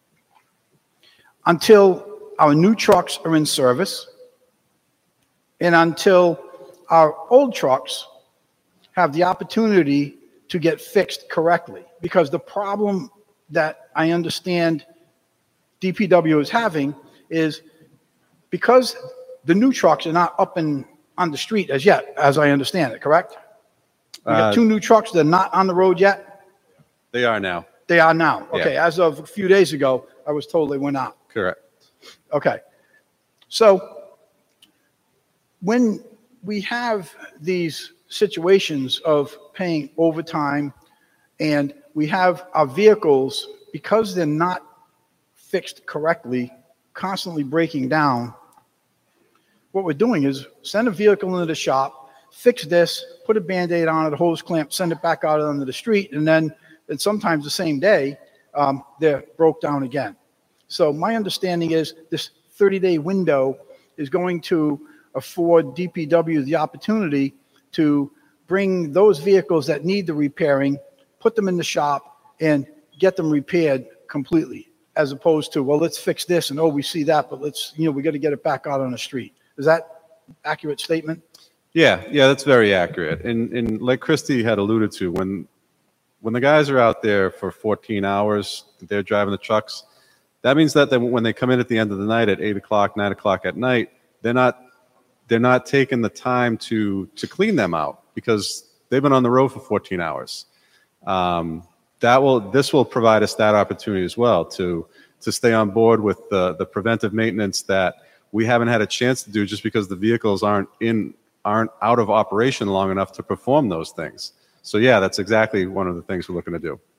until our new trucks are in service and until our old trucks have the opportunity to get fixed correctly. Because the problem that I understand D P W is having is because the new trucks are not up and on the street as yet, as I understand it, correct? We got Uh, two new trucks that are not on the road yet? They are now. They are now. Yeah. Okay, as of a few days ago, I was told they were not. Correct. Okay. So when we have these situations of paying overtime and we have our vehicles, because they're not fixed correctly, constantly breaking down, what we're doing is send a vehicle into the shop, fix this, put a Band-Aid on it, a hose clamp, send it back out onto the street, and then and sometimes the same day, um, they're broke down again. So my understanding is this thirty-day window is going to afford D P W the opportunity to bring those vehicles that need the repairing, put them in the shop, and get them repaired completely, as opposed to, well, let's fix this, and oh, we see that, but let's, you know, we got to get it back out on the street. Is that accurate statement? Yeah, yeah, that's very accurate. And and like Christy had alluded to, when when the guys are out there for fourteen hours, they're driving the trucks. That means that they, when they come in at the end of the night at eight o'clock, nine o'clock at night, they're not they're not taking the time to to clean them out because they've been on the road for fourteen hours. Um, that will this will provide us that opportunity as well to to stay on board with the the preventive maintenance that we haven't had a chance to do just because the vehicles aren't in aren't out of operation long enough to perform those things. So yeah, that's exactly one of the things we're looking to do.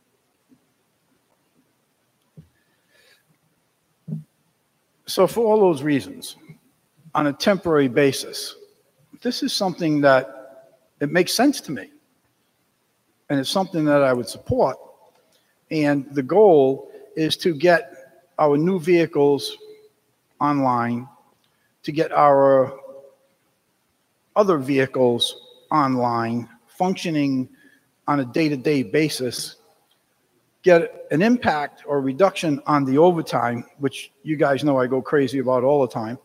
So for all those reasons, on a temporary basis, this is something that it makes sense to me. And it's something that I would support. And the goal is to get our new vehicles online, to get our other vehicles online, functioning on a day-to-day basis, get an impact or reduction on the overtime, which you guys know I go crazy about all the time.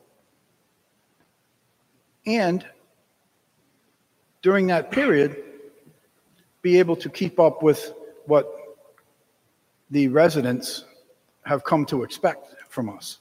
And during that period, be able to keep up with what the residents have come to expect from us.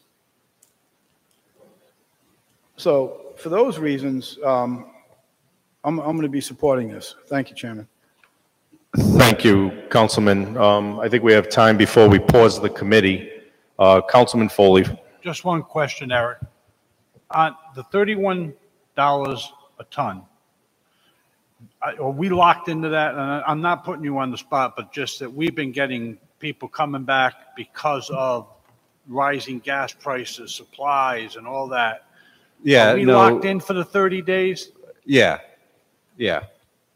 So for those reasons, um, I'm, I'm going to be supporting this. Thank you, Chairman. Thank you, Councilman. Um, I think we have time before we pause the committee. Uh, Councilman Foley. Just one question, Eric. On the thirty-one dollars a ton, I- are we locked into that? And I- I'm not putting you on the spot, but just that we've been getting people coming back because of rising gas prices, supplies, and all that. Yeah, Are we no, locked in for the thirty days? yeah, yeah.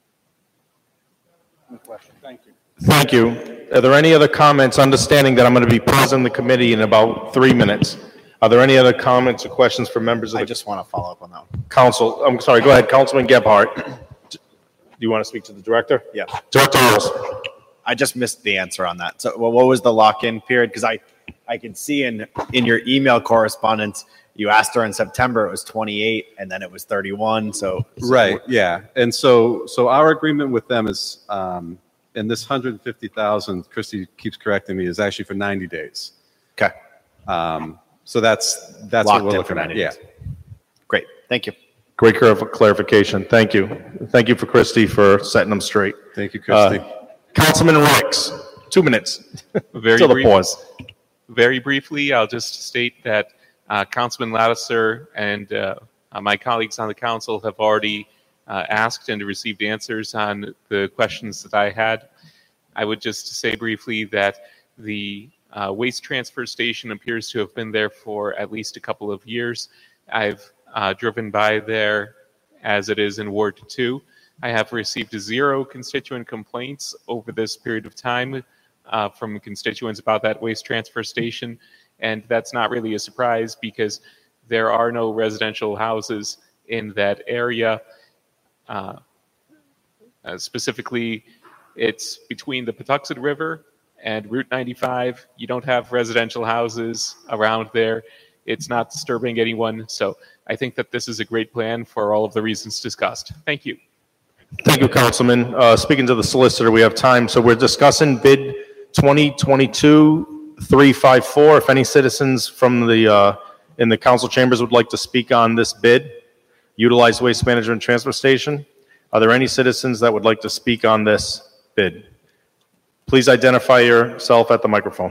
Thank you. Thank you. Are there any other comments, understanding that I'm going to be pausing the committee in about three minutes? Are there any other comments or questions from members of I the just want to follow up on that one. council? I'm sorry, go ahead, Councilman Gebhardt. Do you want to speak to the director? Yeah. Director Earls. I just missed the answer on that. So well, what was the lock-in period? Because I, I can see in, in your email correspondence, you asked her in September, it was twenty-eight, and then it was thirty-one, so. so Right, yeah. And so, so our agreement with them is, um, and this one hundred fifty thousand, Christy keeps correcting me, is actually for ninety days. Okay. Um, so that's, that's Locked what we're in for looking at. ninety Yeah. days. Great, thank you. Great clar- clarification. Thank you. Thank you for Christie for setting them straight. Thank you, Christie. Uh, Councilman Ricks, two minutes. Very Till the brief- pause. Very briefly, I'll just state that uh, Councilman Lattiser and uh, uh, my colleagues on the council have already uh, asked and received answers on the questions that I had. I would just say briefly that the uh, waste transfer station appears to have been there for at least a couple of years. I've uh, driven by there as it is in Ward two. I have received zero constituent complaints over this period of time uh, from constituents about that waste transfer station. And that's not really a surprise because there are no residential houses in that area. Uh, uh, specifically, It's between the Patuxent River and Route ninety-five. You don't have residential houses around there. It's not disturbing anyone. So I think that this is a great plan for all of the reasons discussed. Thank you. Thank you, Councilman. Uh, speaking to the solicitor, we have time. So we're discussing bid twenty twenty-two three five four. If any citizens from the, uh, in the council chambers would like to speak on this bid, Utilized Waste Management Transfer Station. Are there any citizens that would like to speak on this bid? Please identify yourself at the microphone.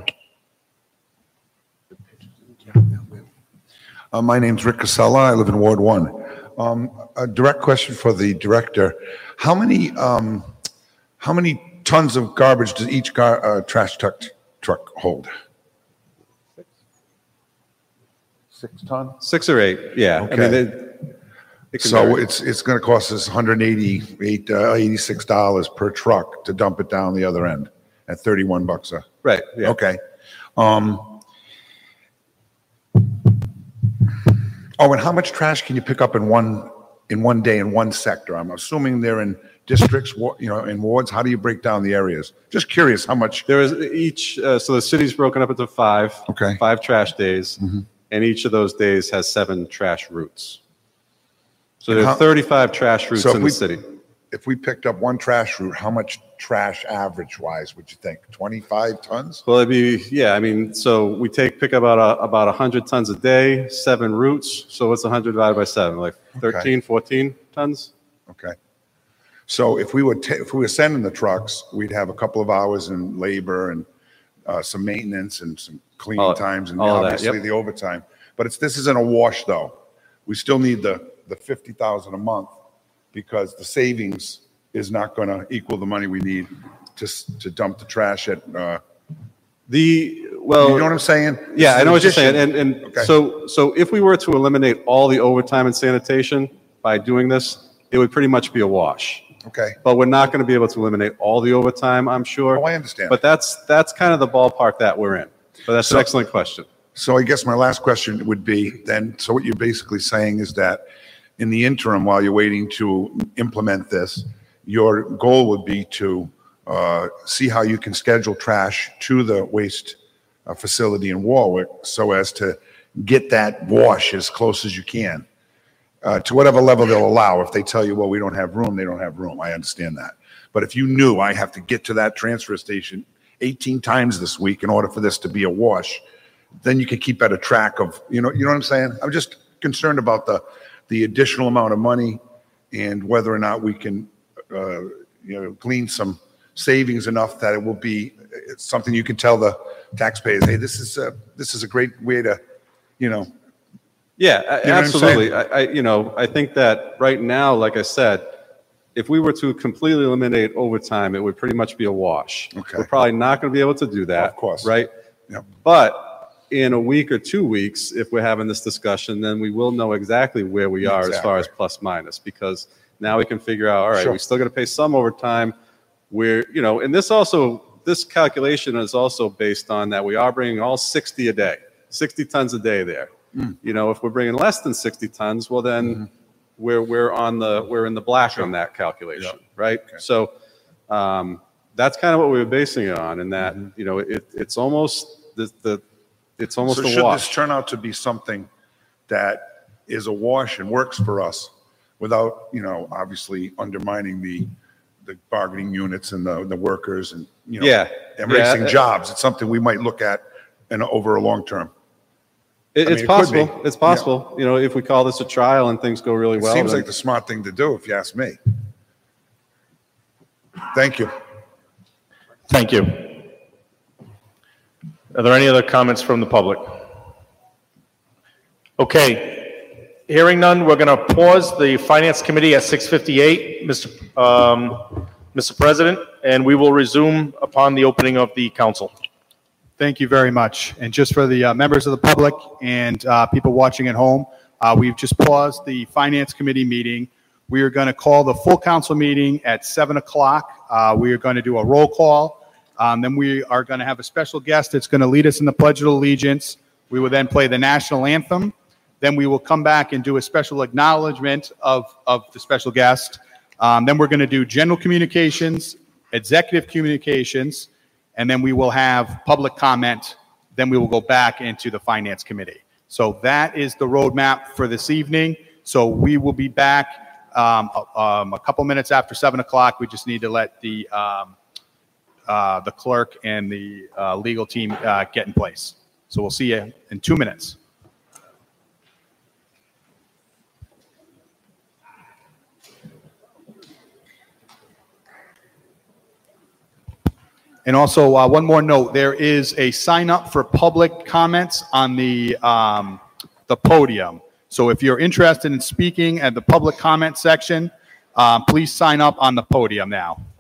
Uh, my name's Rick Casella. I live in Ward One. Um, a direct question for the director: How many um, how many tons of garbage does each gar, uh, trash truck truck hold? Six. Six ton. Six or eight. Yeah. Okay. I mean, it, it can so vary. it's it's going to cost us one hundred eighty-eight, uh, eighty-six dollars per truck to dump it down the other end at thirty-one bucks a. Right. Yeah. Okay. Um, Oh, and how much trash can you pick up in one in one day in one sector? I'm assuming they're in districts, wa- you know, in wards. How do you break down the areas? Just curious how much. There is each, uh, so the city's broken up into five. Okay. Five trash days, Mhm. and each of those days has seven trash routes. So And there how- are thirty-five trash routes So if in we- the city. If we picked up one trash route, how much trash average-wise would you think? twenty-five tons? Well, it'd be, yeah, I mean, so we take, pick about a, about one hundred tons a day, seven routes. So what's one hundred divided by seven? Like thirteen, fourteen tons? Okay. So if we would, ta- if we were sending the trucks, we'd have a couple of hours in labor and uh, some maintenance and some cleaning All- times and all of that, obviously yep. the overtime. But it's, this isn't a wash though. We still need the, the fifty thousand a month because the savings is not going to equal the money we need to, s- to dump the trash at, uh, The, well. you know what I'm saying? Yeah, It's I know an what you're saying. addition. And, and Okay. so, so if we were to eliminate all the overtime and sanitation by doing this, it would pretty much be a wash. Okay. But we're not going to be able to eliminate all the overtime, I'm sure. Oh, I understand. But that's, that's kind of the ballpark that we're in. But that's an So- excellent question. So I guess my last question would be then, so what you're basically saying is that in the interim, while you're waiting to implement this, your goal would be to uh, see how you can schedule trash to the waste uh, facility in Warwick so as to get that wash as close as you can uh, to whatever level they'll allow. If they tell you, well, we don't have room, they don't have room. I understand that. But if you knew I have to get to that transfer station eighteen times this week in order for this to be a wash, then you can keep better track of, you know, you know what I'm saying? I'm just concerned about the, the additional amount of money and whether or not we can, uh, you know, glean some savings enough that it will be it's something you can tell the taxpayers, hey, this is a, this is a great way to, you know. Yeah, You know what I'm absolutely. saying? I, I, you know, I think that right now, like I said, if we were to completely eliminate overtime, it would pretty much be a wash. Okay. We're probably not going to be able to do that. Of course. Right? Yep. But in a week or two weeks, if we're having this discussion, then we will know exactly where we are as far as plus minus, because now we can figure out, all right, Sure. we still got to pay some overtime. We're, you know, and this also, this calculation is also based on that we are bringing all sixty a day, sixty tons a day there. Mm. You know, if we're bringing less than sixty tons, well, then Mm-hmm. we're, we're on the, we're in the black on that calculation, right? So um, that's kind of what we were basing it on, and that, you know, it, it's almost the, the, it's almost So a should wash. this turn out to be something that is a wash and works for us without, you know, obviously undermining the, the bargaining units and the, the workers and, you know, Yeah. embracing Yeah. jobs? It's something we might look at in, over a long term. It, I mean, it's it could be. possible. It's possible. You know, if we call this a trial and things go really It well. seems then- like the smart thing to do, if you ask me. Thank you. Thank you. Are there any other comments from the public? Okay, hearing none, we're going to pause the Finance Committee at six fifty-eight, Mister um, Mister President, and we will resume upon the opening of the council. Thank you very much. And just for the uh, members of the public and uh, people watching at home, uh, we've just paused the Finance Committee meeting. We are going to call the full council meeting at seven o'clock. Uh, we are going to do a roll call. Um, then we are going to have a special guest that's going to lead us in the Pledge of Allegiance. We will then play the national anthem. Then we will come back and do a special acknowledgement of, of the special guest. Um, then we're going to do general communications, executive communications, and then we will have public comment. Then we will go back into the finance committee. So that is the roadmap for this evening. So we will be back um, um, a couple minutes after seven o'clock. We just need to let the um, uh, the clerk and the uh, legal team uh, get in place. So we'll see you in two minutes. And also, uh, one more note, there is a sign up for public comments on the, um, the podium. So if you're interested in speaking at the public comment section, um, please sign up on the podium now.